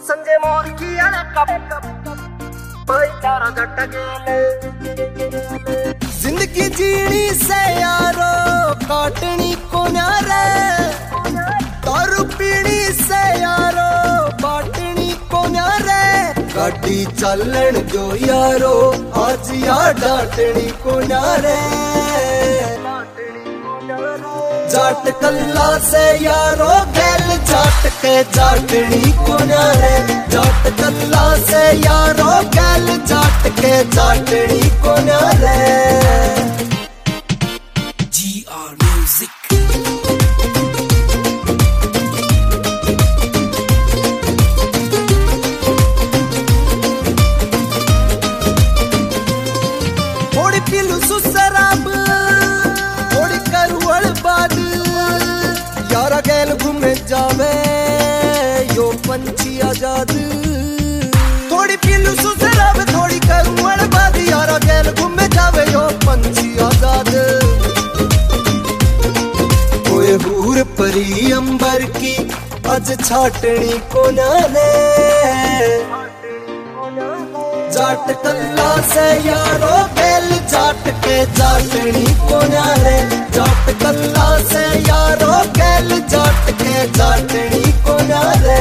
संजय मोर की चारा जट गेले जिंदगी जीनी से यारो काटनी को न्यारे दारू पीनी से यारो बाटनी को न्यारे गाड़ी चलन जो यारो आज यार डांटनी को न्यारे जाट कल्ला से यारो गैल जाट के जाटनी को न्यारे जाट कल्ला से यारो गैल जाट के जाटनी को न्यारे GR Music थोड़ी पीलू सुसराब थोड़ी करुवल बाद यारा गैल घूमे जावे यो पंछी आजाद थोड़ी पीलू सुसराब थोड़ी करुवल बाद यारा गैल घूमे जावे यो पंछी आजाद कोई हूर परी अंबर की आज छाटनी को नाले जाट कल्ला से यारो गैल जाट के जाटनी को न्यारे जाट कल्ला से यारो गैल जाट के जाटनी को न्यारे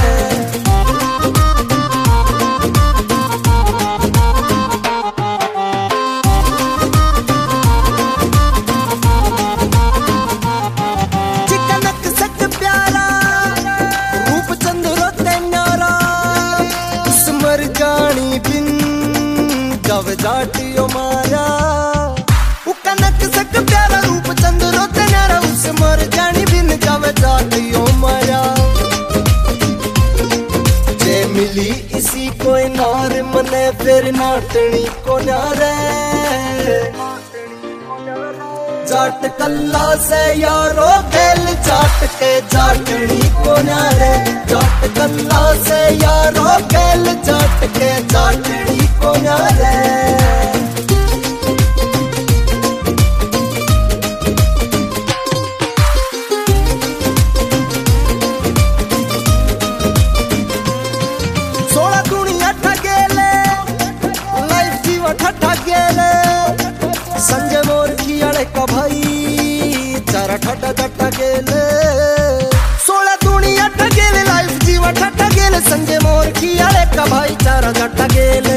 चिकनक सक प्यारा रूप चंद्रो तेनारा स्मर जानी बिन जब जाटियो मारा कनक सक प्यारा रूप चंद्रो तेनारा उस मर जानी बिन जब जाटियो मारा जे मिली इसी कोई नार मने फिर नाटनी को न्यारे जाट कल्ला से यारो गैल जाट के जाटनी को न्यारे जाट कल्ला से यारो गैल जाट के जाटनी को न्यारे सोला दुनिया ठगेले लाइफ जीवा ठठा गेले संजय मोर की अड़े का भाई चारा ठटा ठटा गेले सोला दुनिया ठगेले लाइफ जीवा ठटा गेले संजय मोर की अड़े का भाई चारा ठटा गेले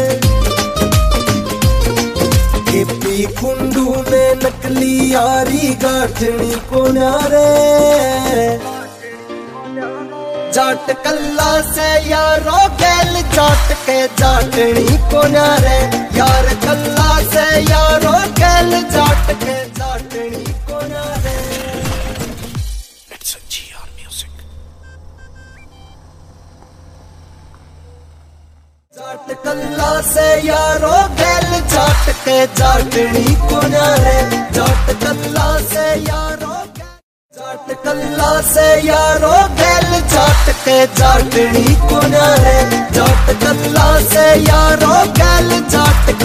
केपी कुंडू में नकली यारी गाठनी को न्यारे जाट कल्ला से यारो गैल जाट के जाटनी को न्यारे यार कल्ला से यारो गैल जाट के जाटनी को न्यारे It's a GR Music Jat कल्ला से यारो गैल जाट के जाटनी को न्यारे जाट कल्ला से यारो जाट कल्ला से यारो गैल जाट के जाटनी को न्यारे जाट कल्ला से यारो गैल जाट